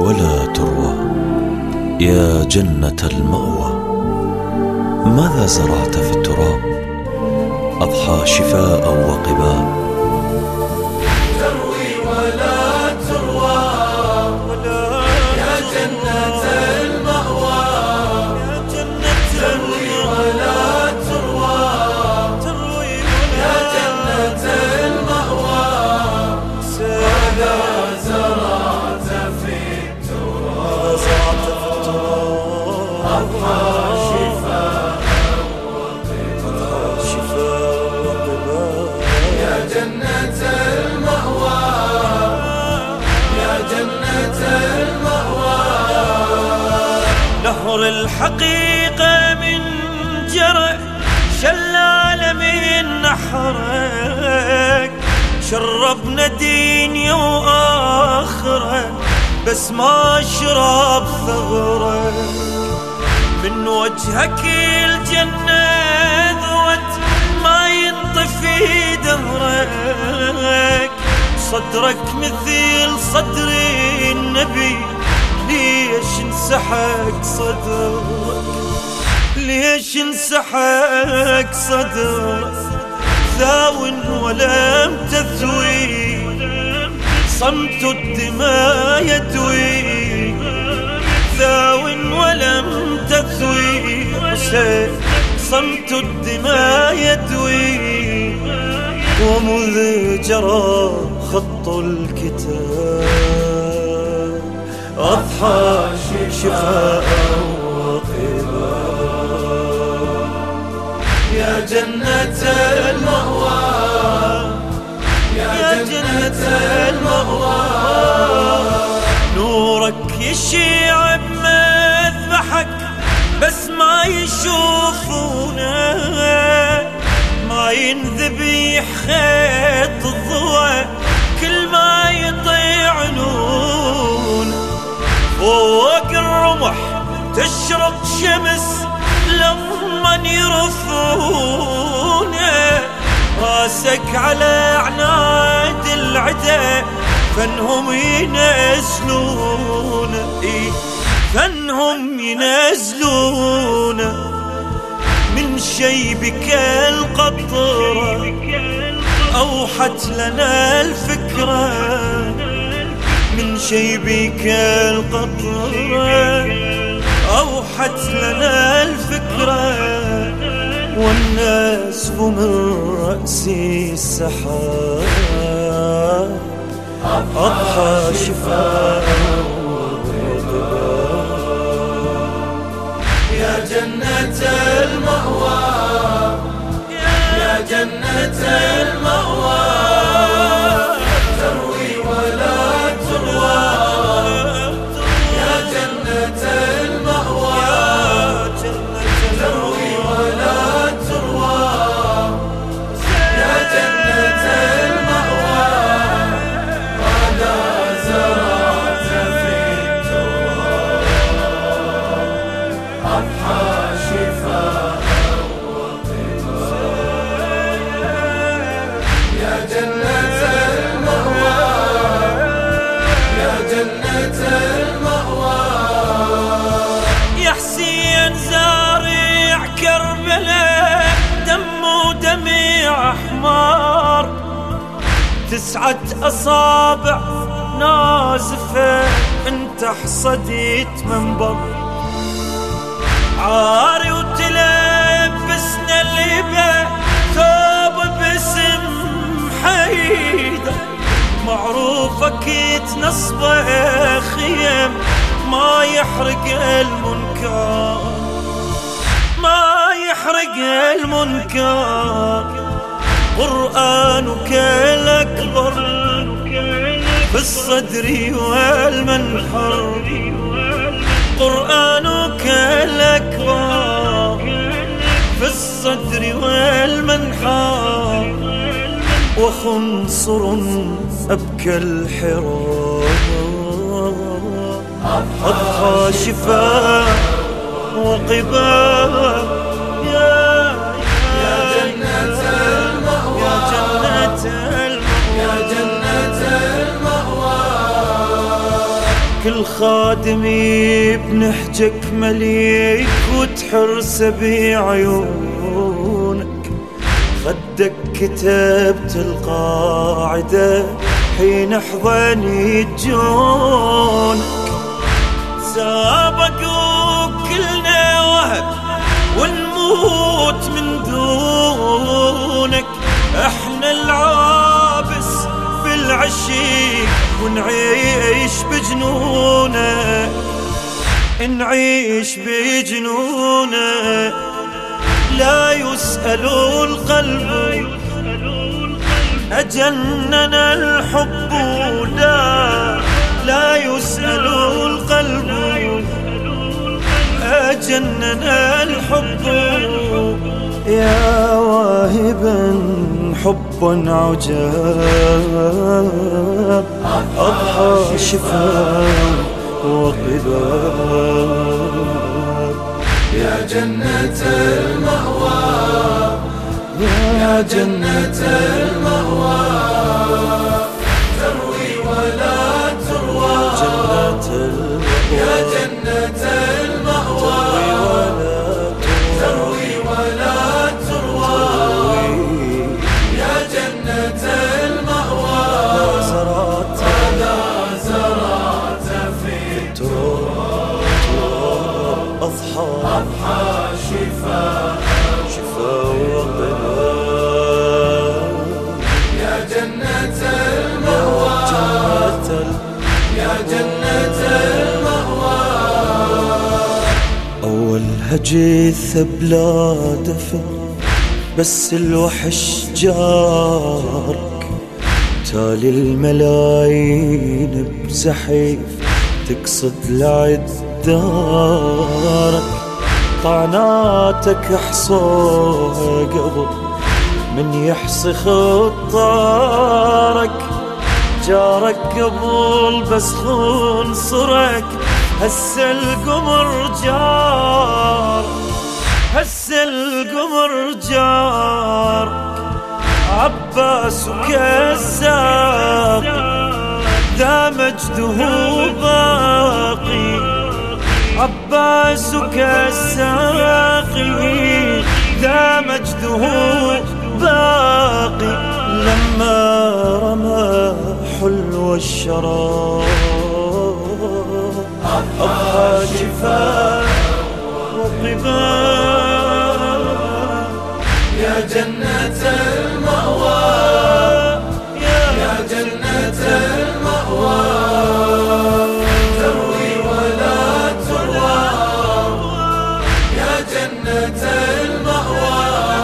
ولا تروى يا جنة المأوى. ماذا زرعت في التراب؟ أضحى شفاء وقباء. تروي ولا تروى يا جنة المأوى. تروي ولا تروى يا جنة المأوى. ماذا زرعت في التراب؟ أضحى شفاء وقباء. يا جنة المأوى يا جنة المأوى. نهر الحقيقة من جرى شلال من نحرك. شربنا دنيا وآخرة بس ما شرب ثغرك. من وجهك الجنة ذوت ما ينطفي دهرك. صدرك مثل صدر النبي ليش انسحق صدرك؟ ليش انسحق صدرك؟ ثاو ولم تثوي صمت الدماء يدوي. ثاو ولم تثوي حسين صمت الدماء يدوي. ومذ جرى خط الكتاب أضحى شفاء وقباء. يا جنة المأوى يا جنة المأوى. نورك يشيع بمذبحك بس ما يشوفونه. ما ينذبح خيط الضوء كل ما يطيعنون. فوق الرمح تشرق شمس لما يرفونه. راسك على عناد العدا فانهم ينزلون. فانهم ينزلون من شيبك القطرة. أوحت لنا الفكرة من شيبك القطرة. أوحت لنا الفكرة والناس من رأسي السحاب. أضحى شفاء وقباء. يا جنة المأوى يا جنة المأوى. تروي ولا تروى يا جنة المأوى. تروي ولا تروى يا جنة المأوى. ماذا زرعت في التراب؟ أضحى شفاء وقباء. يا جنة المأوى يا جنة المأوى. يا حسين زارع كربلاء دم ودمع أحمر. 9 أصابع نازفة انت حصدت منبر. عاري وتلبسنا اللبا ثوب باسم حيدر. معروفك تنصبه خيم ما يحرق المنكر. ما يحرق المنكر. قرآنك الأكبر في الصدر والمنحر. قرآنك الأكبر في الصدر والمنحر. وخنصر أبكى الحراب. أضحى شفاء وقباء. يا جنة المأوى يا جنة المأوى. يا جنة المأوى. كل خادمي بنهجك مليك وتحرس بعيونك، خدك كتبت القاعدة حين احضن يجونك. سابقوا كلنا وهب ونموت من دونك، احنا العابس في العشيق ونعيش بجنونك، نعيش بجنونك. لا يسأل القلب أجنن الحب، لا يسأل القلب أجنن الحب. يا واهبا حبا عجاب، أضحى شفاء وقباب. يا جنة المأوى، يا جنة المأوى، تروي ولا تروى. يا جنة المأوى، تروي ولا تروى. يا جنة المأوى، ماذا زرعت في التراب. أضحى شفاء وقباب. يا جنة المأوى، يا جنة المأوى. أول هجيث بلا دفن بس الوحش جارك، تالي الملايين بزحيف تقصد لعد دارك. طعناتك حصوها قبل من يحصي خطارك، جارك قبل بس خون صرك. هسه القمر جار، هسه القمر جار. عباس وكساق ذا مجده باقي، عباس كالساقي ذا مجده باقي. لما رمى حلو الشراب، أضحى شفاء وقباب. يا جنة المأوى، يا جنة المأوى، تروي ولا تروى. يا جنة المأوى،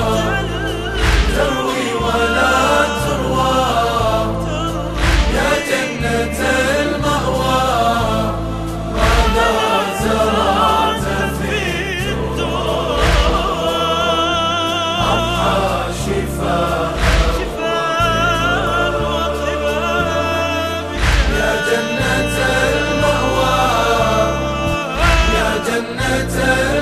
تروي ولا تروى. يا جنة المأوى، ماذا زرعت في التراب. أضحى شفاء وقباب. يا جنة المأوى، يا جنة